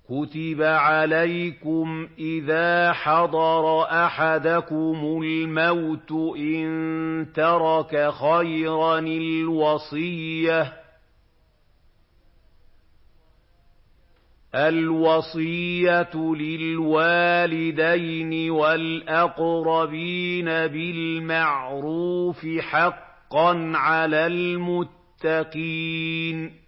كُتِبَ عَلَيْكُمْ إِذَا حَضَرَ أَحَدَكُمُ الْمَوْتُ إِن تَرَكَ خَيْرًا الْوَصِيَّةُ لِلْوَالِدَيْنِ وَالْأَقْرَبِينَ بِالْمَعْرُوفِ ۖ حَقًّا عَلَى الْمُتَّقِينَ